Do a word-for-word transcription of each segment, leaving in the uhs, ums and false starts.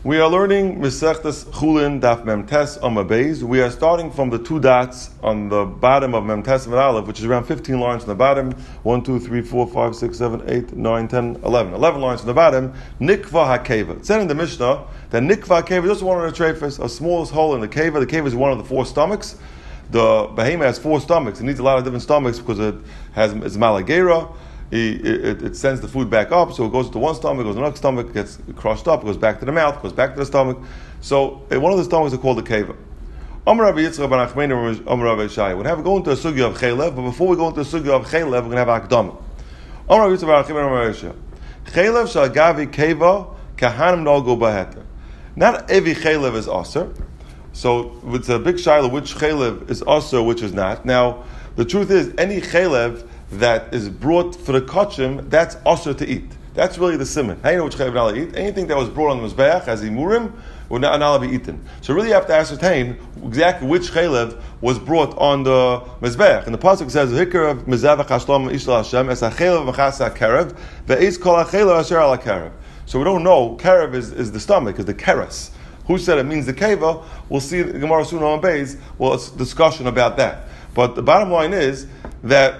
We are learning Masechtas Chulin Daf Mem Tes Amud Beis. We are starting from the two dots on the bottom of Mem Tes Amud Aleph, which is around fifteen lines on the bottom. One, two, three, four, five, six, seven, eight, nine, ten, eleven. Eleven lines on the bottom. Nikva HaKeva. It said in the Mishnah that Nikva HaKeva is just one of the treifas, a smallest hole in the Keva. The Keva is one of the four stomachs. The behemoth has four stomachs. It needs a lot of different stomachs because it has it's malagera. It, it, it sends the food back up, so it goes to one stomach, goes to another stomach, gets crushed up, goes back to the mouth, goes back to the stomach. So uh, one of the stomachs is called the keva. Amar Rabbi Yitzchak ben Achmein, Amar Rabbi Shai. We're going to go into a sugya of chaylev, but before we go into a sugya of chaylev, we're going to have akdama. Amar Rabbi Yitzchak ben Achmein, Amar Rabbi Shai. Chaylev shal gavi keva kahanim nogo baheter. Not every chaylev is aser. So it's a big shaila which chaylev is aser, which is not. Now the truth is, any chaylev that is brought for the kachim, that's asher to eat. That's really the simon. How do you know which chaylev not to eat? Anything that was brought on the mizbeach as imurim would not, not be eaten. So really you have to ascertain exactly which chaylev was brought on the mizbeach. And the pasuk says, "Hikar of mizavach hashlam ishla Hashem es hachelev v'chas hakarev ve'is kol hachelev asher al hakarev." So we don't know. Karev is, is the stomach, is the keres. Who said it means the keva? We'll see the Gemara soon on base. Well, it's a discussion about that. But the bottom line is that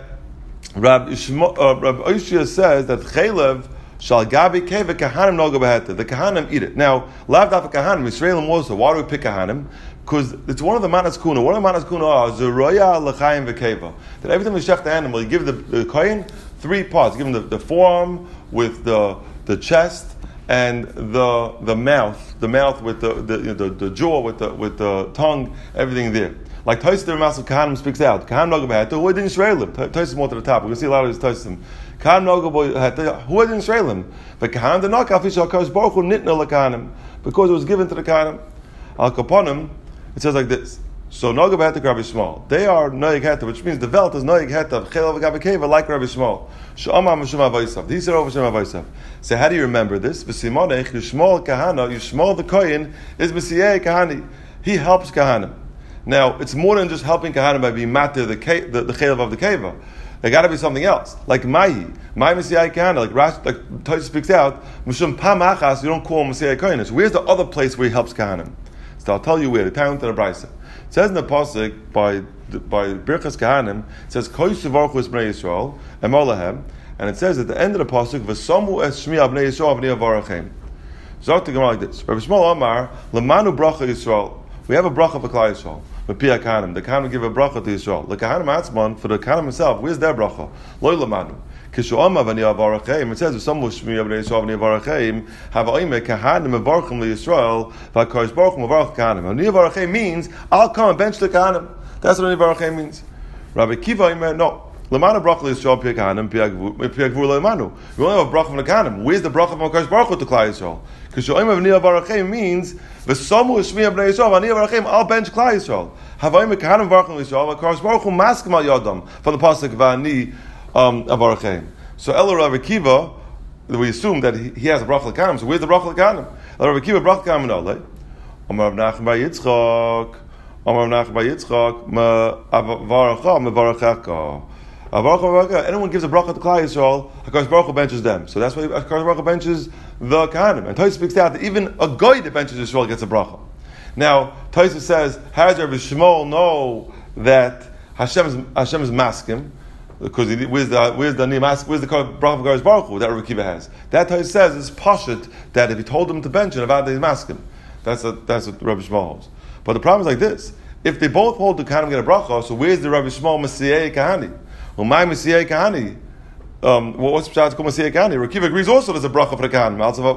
Rab Ishma, uh, Rab Oishia says that chaylev shal gabi keva kahanim noga beheta. The kahanim eat it. Now, lav daf kahanim Yisraelim also. Why do we pick kahanim? Because it's one of the manas kuna. One of the manas kuna are zeroya lechayim v'keva. That every time you shech the animal, you give the, the kohen three parts. You give him the, the forearm with the the chest and the the mouth. The mouth with the the, you know, the the jaw with the with the tongue. Everything there. Like Tosfos the Ramas of Kahanim speaks out. Kahanim noga beheta. Who didn't Yisraelim? Tosfos more to the top. We're going to see a lot of these Tosfos. Kahanim noga beheta. Who didn't Yisraelim? But Kahanim did not kafish al kadosh baruch hu nitna lekahanim, because it was given to the Kahanim. Al kaponim. It says like this. So noga beheta Rabbi Shmuel. They are noig heta, which means the velt is noig heta. Chelav gabi keva like Rabbi Shmuel. Shama mishum avaysav. He said over Shema avaysav. So how do you remember this? V'simonech Yishmol kahana. Yishmol the kohen is b'siyei kahani. He helps Kahanim. Now, it's more than just helping Kahanim by being matir the the, the chaylev of the keva. There got to be something else, like Mahi, Mahi Messiah Kahana, like Rash, like Tosfos speaks out. Mishum Pamachas, you don't call him Messiah Kohenis. Where's the other place where he helps Kahanim? So I'll tell you where. The Talmud and the Brisa. It says in the pasuk by by Birchas Kahanim, it says Kol Yivarchu es Bnei Yisrael Emolahem, and it says at the end of the pasuk V'Samu es Shmi Bnei Yisrael Bnei Avarachem. Zok the Gemara like this: Rabbi Shmuel Amar Lemanu Bracha Yisrael. We have a bracha for Klal Yisrael. The Kahanim give a bracha to Yisrael. The Kahanim Atzman, for the Kahanim himself, where's their bracha? Loi lamanu. Kishu Amma v'ni avarachem. It says, "Some Shmi Bnei Yisrael v'ni avarachem have oime Kahanim avarchem leYisrael v'Kadosh Baruch Hu avarch Kahanim." V'ni avarachem means I'll come and bench the Kahanim. That's what v'ni avarachem means. Rabbi Kiva oime no. Lamanu bracha leYisrael pi Kahanim pi Gvur lamanu. We only have a bracha from the Kahanim. Where's the bracha from Kadosh Baruch Hu to Klal Yisrael? Kishu oime v'ni avarachem means V'samu Shmi Bnei Yisrael v'ani avarachem I'll bench Klal Yisrael. Havayim Kahanim avarchem leYisrael v'Kadosh Baruch Hu maskim al yodam from the pasuk v'ani avarachem. So El Rav Akiva, we assume that he, he has a bracha l'kahanim. So where's the bracha l'kahanim? El Rav Akiva bracha l'kahanim nolei. Amar Rav Nachman bar Yitzchak. Amar Rav Nachman bar Yitzchak. Ma avaracha ma varachaka. Avaracha varachaka. Anyone gives a bracha to Klal Yisrael, HaKadosh Baruch Hu benches them. So that's why HaKadosh Baruch Hu benches the kahanim. And Tosfos speaks out that even a guy that benches Yisrael gets a bracha. Now Tosfos says, how does Rabbi Shmuel know that Hashem is, Hashem is maskim? Because he, where's the where's the where's the bracha of Kadosh Baruch Hu that Rabbi Kiva has? That Tosfos says is pashut that if he told him to bench it, about he's maskim. That's a, that's what Rabbi Shmuel holds. But the problem is like this: if they both hold the kahanim get a bracha, so where's the Rabbi Shmuel Messiah Kahani? Well, my Messiah Kahani. Um, well, what's the pshat to call Messiah Kahani? Rabbi Kiva agrees also there's a bracha for the kahanim.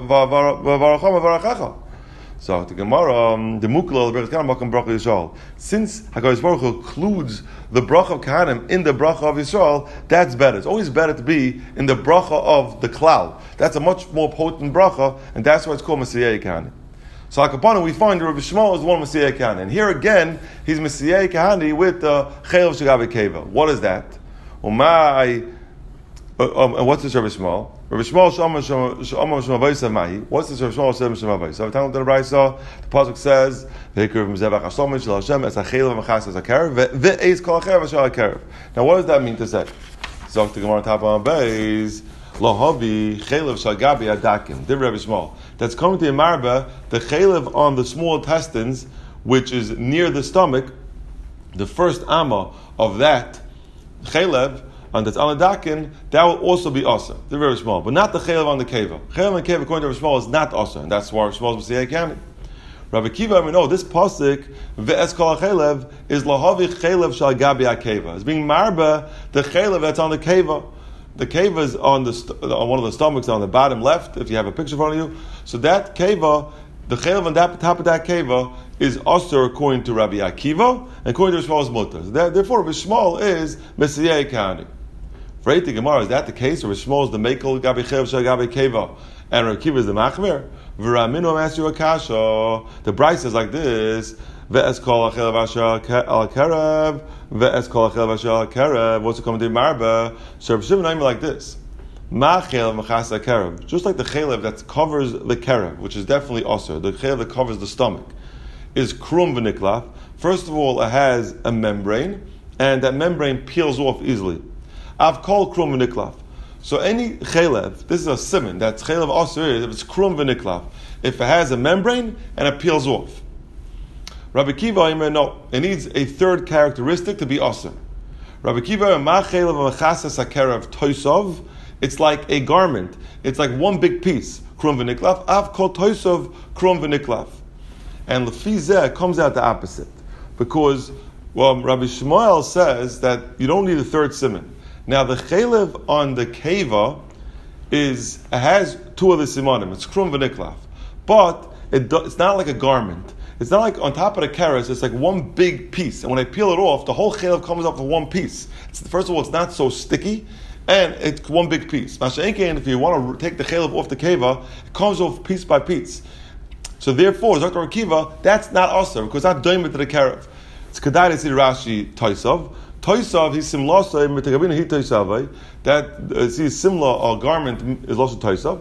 So the Gemara, um, the Mukla, the Berachim bracha Yisrael. Since HaKadosh Baruch Hu includes the bracha of Kahanim in the bracha of Yisrael, that's better. It's always better to be in the bracha of the Klal. That's a much more potent bracha, and that's why it's called Messiah Kahani. So Hakapana, we find Rabbi Shmuel is one Messiah Kahani, and here again he's Messiah Kahani with the Chaylev Shagavi Keva. What is that? Well, my uh, um, and what's this Rabbi Shmuel? Rabbi Shmuel Shama Shama Shama Vaysav Mahi. What's this Rabbi Shmuel Shama Shama Vaysav? Talmud the Brisa, the pasuk says, "V'hikar v'mezevach hashlomish shel Hashem es hachelav v'chas es hakarev ve'eis kol hacharev v'shal hakarev." Now, what does that mean to say? Zok the Gemara top on base. Lahavi chaylev shagabi adakim. Divrei Rabbi Shmuel. That's coming to Marba, the chaylev on the small intestines, which is near the stomach, the first amma of that chaylev, and that's on the dakin, that will also be asa. They're very small, but not the chaylev on the keva. Chaylev on the keva, according to Rabbi Shmuel, is not asa, and that's why Rabbi Shmuel is Messiah Kani. Rabbi Kiva, we know this pasuk ve'es kol chaylev is lahavi chaylev shal gabi akeva. It's being marba the chaylev that's on the keva. The keva is on the st- on one of the stomachs on the bottom left. If you have a picture in front of you, so that keva, the chaylev on that top of that keva is asa according to Rabbi Akiva, and according to Rabbi Shmuel's mutter. So therefore, Rabbi Shmuel is Messiah Kani. For the Gemara, is that the case? Or Shmuel is the Mekel Gabi Chev Shal Gabi Keva, and Rabbi Kiva is the Machmer? V'raminu asked you a kasha. The Bryce says like this: Ve'es kol achel asher al karev, ve'es kol achel asher al karev. What's it coming to Marba? So Rabbi Shimon like this: Ma'chel mechas karev. Just like the chelev that covers the karev, which is definitely aser, the chelev that covers the stomach, is krum v'niklaf. First of all, it has a membrane, and that membrane peels off easily. I've called krum v'niklaf. So any chelev, this is a simon, that's chelev aser, if it's krum v'niklaf, if it has a membrane and it peels off. Rabbi Kiva, no, it needs a third characteristic to be aser. Rabbi Kiva, ma chelev v'chasas hakerev toisov, it's like a garment, it's like one big piece, krum v'niklaf. I've called toisov krum v'niklaf. And lefizeh comes out the opposite. Because well, Rabbi Shmuel says that you don't need a third simon. Now the chelev on the keva is has two of the simonim. It's krum v'niklaf, but it do, it's not like a garment. It's not like on top of the keres. It's like one big piece, and when I peel it off, the whole chelev comes up for one piece. It's, first of all, it's not so sticky, and it's one big piece. Masha'enkein, if you want to take the chelev off the keva, it comes off piece by piece. So therefore, Zakar Akiva, that's not aser because it's not doimit to the kerev. It's kedai to see Rashi Toisav. Toisav, he's simlasa mitagabina he toisavai. That uh, see similar a garment is also Toisav.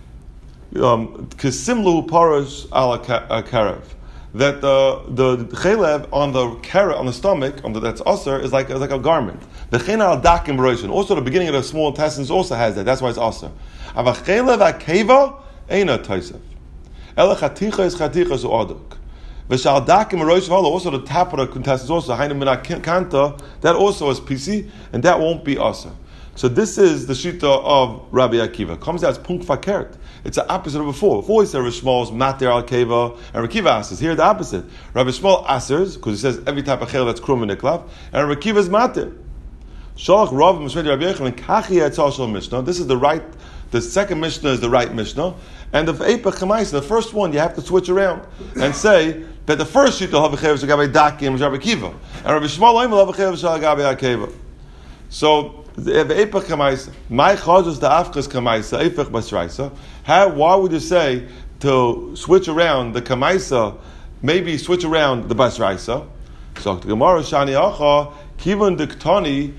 Um, Kisimlu parash ala karev. That the the chelev on the karev on the stomach on the, that's aser is like is like a garment. The chen al dakim roishon. Also, the beginning of the small intestines also has that. That's why it's aser. Ava chelev akeva eina Toisav. Ela chaticha is chaticha so aduk. V'shal dakim roish v'hala, also the top of the intestines also hainu min kanta, that also is P C, and that won't be asa. So this is the shita of Rabbi Akiva. Comes out as punk fakert. It's the opposite of before. Before he said Rabbi Shmuel's mater al keva, and Rabbi Akiva asers. Here the opposite. Rabbi Shmuel asers because he says every type of chel that's krum and niklav, and Rabbi Akiva's mater. Shalach Rav Mishmei Rabbi Yechon and Kachi Yatzal Shal Mishnah. This is the right. The second Mishnah is the right Mishnah, and the Eipach Chamaisa, the first one, you have to switch around and say that the first sheet will have a chev shagabe dakim Rabbi Kiva, and Rabbi Shmuel will have a chev shagabe akeva. So the Eipach Chamaisa, my chazos the afkas Chamaisa Eipach Basraisa. How? Why would you say to switch around the Chamaisa? Maybe switch around the Basraisa. So the Gemara Shani Acha Kivan Diktani.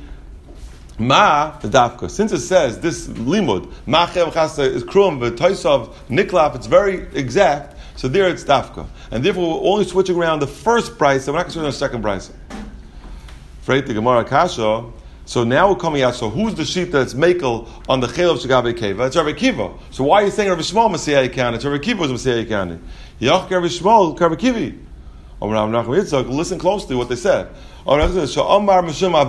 Ma the dafka. Since it says this limud ma chev chasa is krum v'toisav niklaf, it's very exact. So there it's dafka, and therefore we're only switching around the first price. So we're not switching on the second price. Freit the Gemara Kasha. So now we're coming out. So who's the sheep that's makel on the chelev shagabe keva? It's Rabbi Kiva. So why are you saying Rabbi Shmuel Messiah Kani? It's Rabbi Kiva was Messiah Kani. Yach Rabbi Shmuel Rabbi Kivi. Listen closely to what they said. It said Rabbi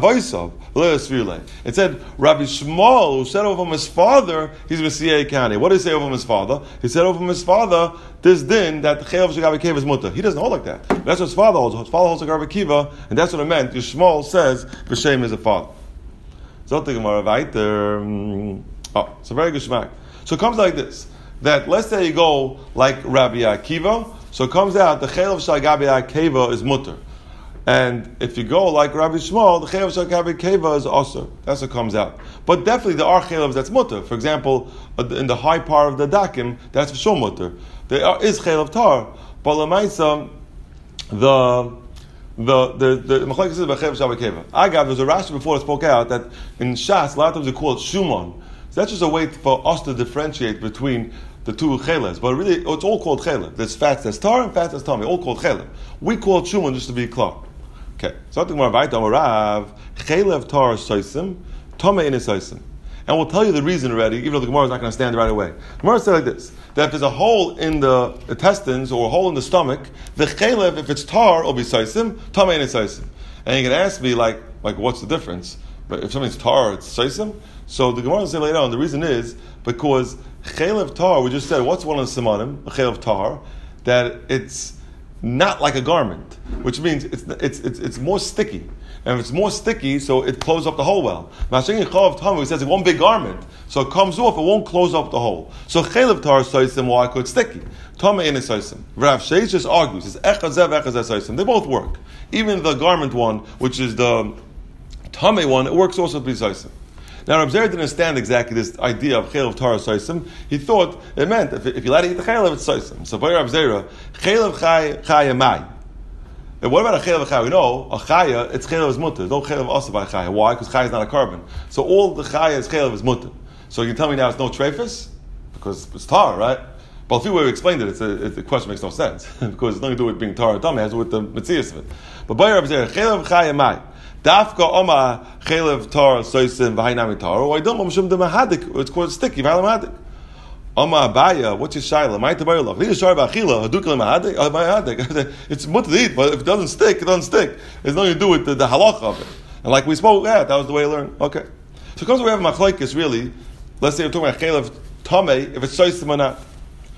Shmuel, who said over his father, he's Messiah Kani. What did he say over his father? He said over his father, this din that the chelev shagabe keva is mutter. He doesn't hold like that. That's what his father holds. His father holds like Rabbi Kiva, and that's what it meant. Shmuel says B'Shem is a father. So the Gemara weiter. Oh, it's a very good shmak. So it comes like this: that let's say you go like Rabbi Akiva. So it comes out the chelev shagabe akeva is mutter, and if you go like Rabbi Shmuel, the chelev shagabe akeva is aser. That's what comes out. But definitely there are chelevs that's mutter. For example, in the high part of the dakim, that's for sure mutter. There are, is chelev tar, but lemaisa the the the the machlekes is by chelev shagabe akeva. Agav, there's a Rashi before that spoke out that in Shas a lot of times they call it shumon. So that's just a way for us to differentiate between the two cheles, but really it's all called chelev. There's fats that's tar and fats that's tummy, all called chelev. We call it shumon just to be clear. Okay, so I think more about Rav chelev tar soisim, tome in soisim. And we'll tell you the reason already, even though the Gemara is not going to stand right away. The Gemara said like this, that if there's a hole in the intestines or a hole in the stomach, the chaylev, if it's tar, will be saisim, tamei and saisim. And you can ask me, like, like what's the difference? But if something's tar, it's saisim? So the Gemara will say later on, the reason is because chaylev tar, we just said, what's one of the simanim, a chaylev tar, that it's not like a garment, which means it's it's it's, it's more sticky. And if it's more sticky, so it closes up the hole well. Mashing Chav Tamei, it says it's one big garment, so it comes off, it won't close up the hole. So Chaylev Tar Soisim, why? Because it's sticky. Tamei and Soisim. Rav Sheish just argues, it's Echazev, Echazev Soisim. They both work. Even the garment one, which is the Tamei one, it works also to be Soisim. Now, Rav Zera didn't understand exactly this idea of Chaylev Tar Soisim. He thought it meant if, if you let it eat the Chaylev, it's Soisim. So by Rav Zera, Chaylev Chay Chayamai. And what about a chaylev chaya? We know a chaya, it's chaylev is mutter. No chaylev also by chaya. Why? Because chaya is not a carbon. So all the chaya is chaylev is mutter. So you can tell me now it's no trephus? Because it's tar, right? But if we explained it, it's a, it, the question makes no sense. Because it's nothing to do with being tar or tummy, it has to do with the metzias of it. But by Rabbi Zera, chaylev chaya mai. Dafka oma chaylev tar soisim v'hainami tar. Or I don't know, mahadik, it's called sticky, v'hainami Oma Abaya, what's your shaila? My tabayulach. Need a shar ba'achila. Hadukal mahadik. Mahadik. It's mutter to eat, but if it doesn't stick, it doesn't stick. It's nothing to do with the, the halacha of it. And like we spoke, yeah, that was the way I learned. Okay. So because we have machlokes, really, let's say we're talking about chaylev tamei, if it's soisim or not.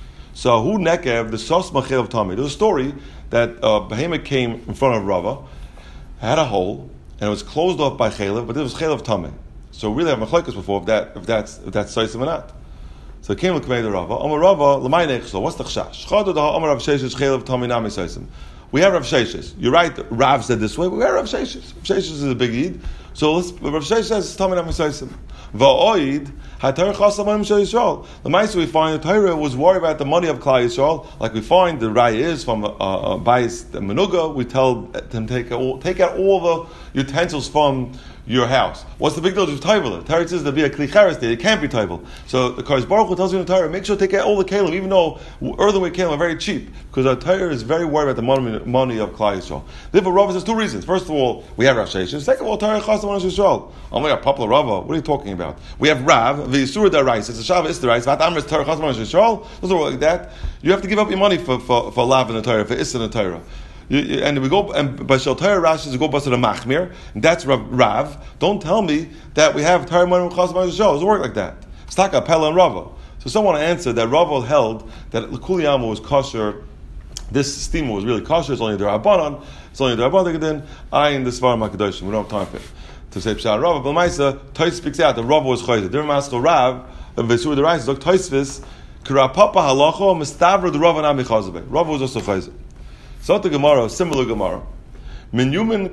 So who nekev the sos chaylev tamei? There's a story that uh, behemoth came in front of Rava, had a hole, and it was closed off by chaylev, but it was chaylev tamei. So we really have machlokes before if that if that's if that's soisim or not. So it came to the Rava. Amar Rava, l'may nechso. What's the chashash? Chadu da Amar Rav Sheshes chaylev tamei nami soisim. We have Rav Sheshes. You're right. Rav said this way. We have Rav Sheshes. Rav Sheshes is a big yid. So let's, Rav Sheshes says tamei nami soisim. Va'oid haTorah chasam manim shel Yisrael. The Ma'aseh we find the Torah was worried about the money of Klal Yisrael. Like we find the Raya is from uh, uh, Bayis the Menuga. We tell them take out, take out all the utensils from your house. What's the big deal with Taival? The Torah says there be a klicheres there. It can't be Taival. So the Kodesh Baruch Hu tells you in the Torah, make sure to take out all the kelim, even though earthenware kelim are very cheap, because our Torah is very worried about the money, money of Klal Yisrael. Therefore, Rava says two reasons. First of all, we have Rav Sheshes. Second of all, Torah chasam manim shel Yisrael. Oh my God, Papa Rava, what are you talking about? We have Rav, the Yisur Daraisa. It's a Shavah Is Daraisa. Vat Amris Torah chasam manim shel Yisrael. Doesn't work like that. You have to give up your money for for for lav in the Torah, for is in the Torah. You, you, and we go and by Shel Torah Rashi we go by the Machmir, and that's Rav, Rav. Don't tell me that we have Torah Manim Chas Manim Shel. It doesn't work like that. Staka Pella and Rava. So someone answered that Rava held that Kuliyama was kosher. This steamer was really kosher. It's only the Rabbanon. It's only the Rabbanon. Then I in the Svarim Hakadoshim. We don't have time for it to say Pshat Rava. But Ma'isa Toys speaks out that Rava was chayzer. There Maskal Rav and Vesur the Rice. Look Toysvis Kirapapa Halacha Mistavra the Rava Nami Chazabe. Rava was also chayzer. So the Gemara, similar Gemara. Menyumin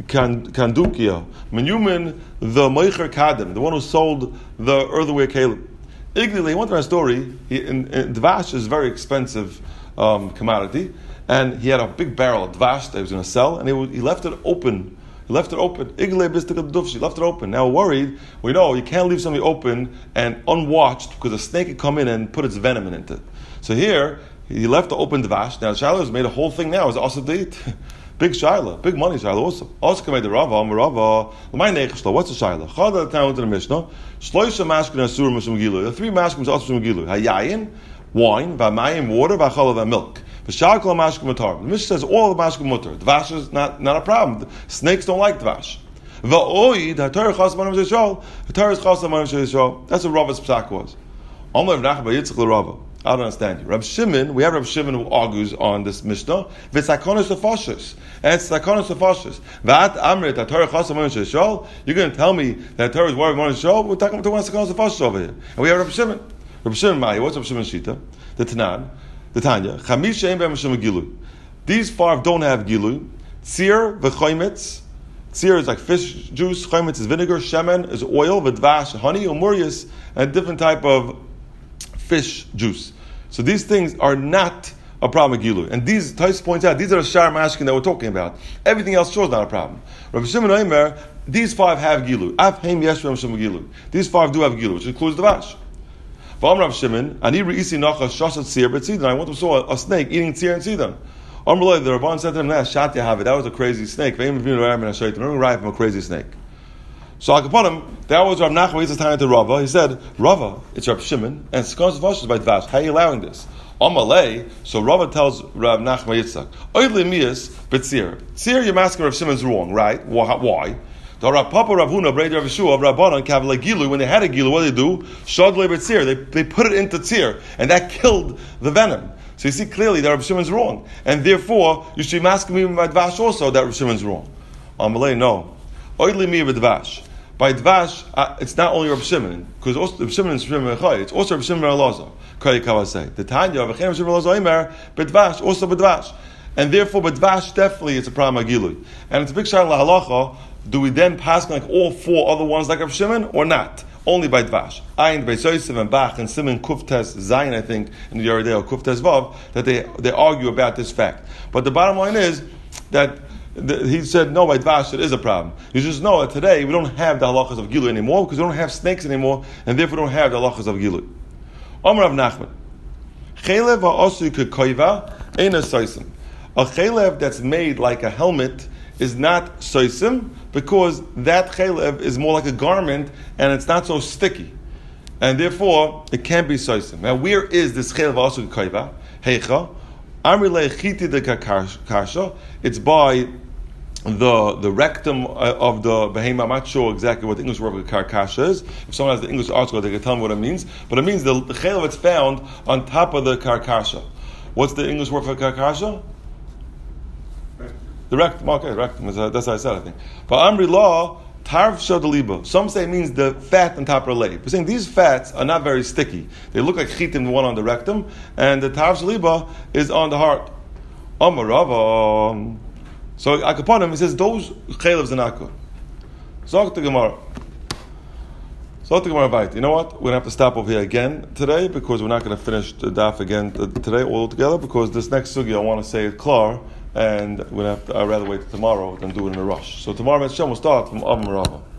kandukia. Menyumin the Meicher Kadem, the one who sold the earthenware kelim. Ignily, he went to my story. He, in, in, Dvash is a very expensive um, commodity, and he had a big barrel of Dvash that he was going to sell, and he, he left it open. He left it open. Igle bistik dufshi. Left it open. Now worried, we know you can't leave something open and unwatched because a snake could come in and put its venom in it. So here. He left the open dvash. Now Shiloh has made a whole thing now. It's also to eat. Big Shiloh. Big money Shiloh also. Also made the Rava. I'm a Rava. My neichshlo. What's the Shiloh? Chada the town into the Mishnah. Shloisha mashkin asur mishum gilu. The three mashkim also mishum gilu. Hayayin, wine, v'mayim, water, v'chalav, and milk. V'shal kol mashkim mutar. The Mishnah says all the mashkim mutar. Dvash is not, not a problem. Snakes don't like dvash. V'oid haTorah chasam manim shel Yisrael. haTorah is chasam manim shel Yisrael. That's what Rava's psak was. Amar Rav Nachman bar Yitzchak l'Rava. I don't understand you. Rab Shimon, we have Rab Shimon who argues on this Mishnah. V'sakonos of and it's sakonos of fashis. V'at amrit that Torah chasam manim shel Yisrael. You're going to tell me that Torah is worried manim shel Yisrael? We're talking about sakonos of fashis over here, and we have Rab Shimon. Rab Shimon Maya. What's Rab Shimon's shita? The Tanan, the Tanya. Chamisha ein b'hem Shimon gilui. These five don't have gilui. Tzir v'choimetz. Tzir is like fish juice. Choimetz is vinegar. Shemen is oil. V'dvash honey. Umurius and a different type of fish juice. So these things are not a problem with Gilu. And these, Tais points out, these are the Shar Mashkin that we're talking about. Everything else sure is not a problem. Rabbi Shimon Omer, these five have Gilu. Af Heim Yesh Rabbi Shimon Gilu. These five do have Gilu, which includes the Vash. V'am Rabbi Shimon, Ani Re'isi Nacha Shashat Tzir B'Tzidan. I once saw a snake eating Tzir and Tzidan. Amrullah, the Rabban said to him, Shat Yahavit, that was a crazy snake. V'im V'im Ra'im and Hashaytim. Remember Ra'im from a crazy snake. So I could put him. That was Rav Nachman Yitzchak's time to Rava. He said, Rava, it's Rav Shimon, and Skons Vash is by Dvash. How are you allowing this? Amalei. So Rava tells Rav Nachman Yitzchak, Oidli Mias B'tzir. Tzir, you're asking Rav Shimon's wrong, right? Why? The Rav Papa, Rav Huna, Brei Rav Yeshua, Rav Rabbanan, Kavle Gilu. When they had a gilu, what did they do? Shodle B'tzir. They they put it into tzir, and that killed the venom. So you see clearly that Rav Shimon's wrong, and therefore you should be asking me by Dvash also that Rav Shimon's wrong. Amalei, no. Oidli Mias B'Dvash. By Dvash, uh, it's not only Rav Shimon, because Rav Shimon is Shimon Echai, it's also Rav Shimon Elazar. Kari Kavasei. The Tanya of Rav Shimon Elazar Imer, B'Dvash, also B'Dvash. And therefore, B'Dvash, definitely it's a problem of Gilui. And it's a big shayla halacha, do we then pass like all four other ones like Rav Shimon, or not? Only by Dvash. Ayin, Beis Yosef, and Bach, and Simon Kuftes Zayin, I think, in the Yeridei, Kuftes Vav, that they, they argue about this fact. But the bottom line is that The, he said, no, by Dvash it is a problem. You just know that today we don't have the halachas of Gilu anymore because we don't have snakes anymore, and therefore we don't have the halachas of Gilu. Amar Rav Nachman, Chelev ha'osu kekoiva eina soisim. A chelev that's made like a helmet is not soisim because that chelev is more like a garment and it's not so sticky, and therefore it can't be soisim. Now, where is this chelev ha'osu kekoiva? Heicha. It's by the the rectum of the behema. I'm not sure exactly what the English word for karkasha is. If someone has the English article, they can tell me what it means. But it means the, the chelev that's found on top of the karkasha. What's the English word for karkasha? The rectum. Okay, rectum. That's what I said, I think. But Amri law, tarv shadaliba. Some say it means the fat on top of the leg. We're saying these fats are not very sticky. They look like chitim, the one on the rectum, and the tarv shadaliba is on the heart. Amarava. So Akapanim, he says those chelevs are not good. Zog the Gemara. Zog the Gemara Vayt. You know what? We're gonna have to stop over here again today because we're not gonna finish the daf again today all together because this next sugi I want to say it klar, and we're gonna have to, I'd rather wait till tomorrow than do it in a rush. So tomorrow Hashem will start from Amarava.